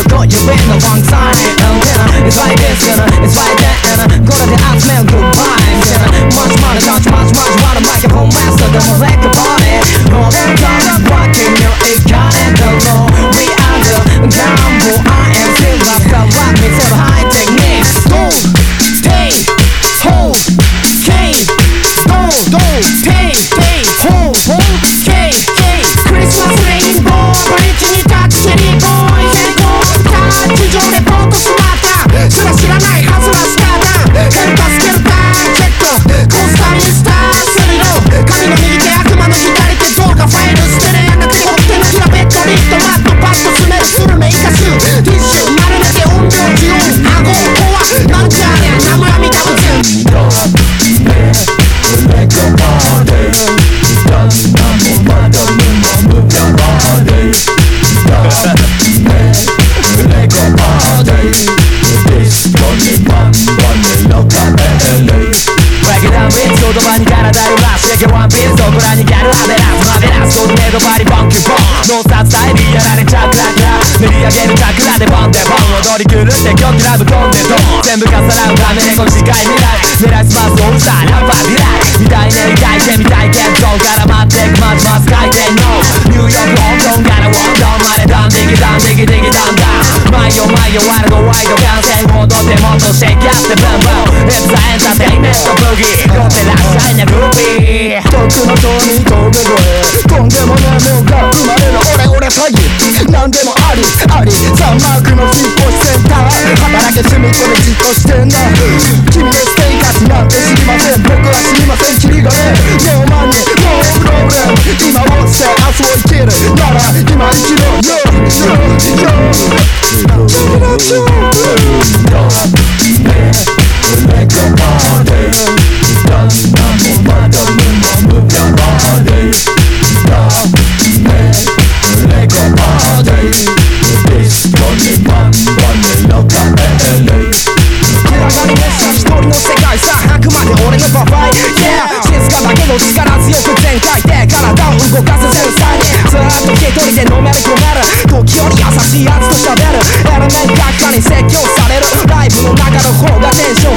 そこ指のワンサイン It's like this It's like that これで集める Good vibes Much money touch much what a microphone master でも like a party Hold on rocking you いかねだろう We are the gamble I am still love the rock 見せる high techniques Don't take hold K Don't take hold K Christmas rainbow ブリッジにタッチチェリーボーイ成功地上レポートスマーターすら知らないはずはスターターヘルパースケルターチェックコースターミスタースリロ神の右手悪魔の左手動画ファイル捨てれやがて追っての平ベッドリットマットパッと詰めるスルメイカシュティッシュ丸めて音量気温顎怖なんじゃねんナムアミダブツンレコパーティーダンナもまだ無無駄バーティーレコパーティーディスコにバンバンにロカエレイBreak it down beats 言葉に体揺らすシェケワンピースどこらにギャルアベラスマベラスコードメイドバリボンキュボンノーサーツタイルやられちゃうクラクラ練り上げるチャクラでボンデボン踊り狂って狂気ラブコンデドン全部重なるため猫近い未来狙いスマスオールスターラッパーディライ見たいね抱いてみたいけど絡まってくまずまず回転のニューヨークロンドンからワンドンまでダンディギダンディギディギダンダン毎夜毎夜ワイルドワイド感染踊ってもっとシェイキャってブンブンIt's the entertainmentブギー乗ってらっしゃいねグルーピー遠くの塔に峠越えとんでもねえもんが生まれる俺詐欺なんでもありサンマークの引っ越しセンター働け隅っこでじっとしてんだ君のステイカスなんて知りません僕は知りませんキリがねノーマニーノープロブレム今を捨て明日を生きるなら今生きろ レコパーティーダンナもまだ無無駄バーティーレコパーティーディスコにバンバンにロカエレイ暗がりのさ一人の世界さあくまで俺のパファイ Yeah 静かだけど力強く全開で体を動かせ繊細にずっと一人でのめり込める時より優しいやつと喋るエレメント閣下に説教されるライブの中の方がテンション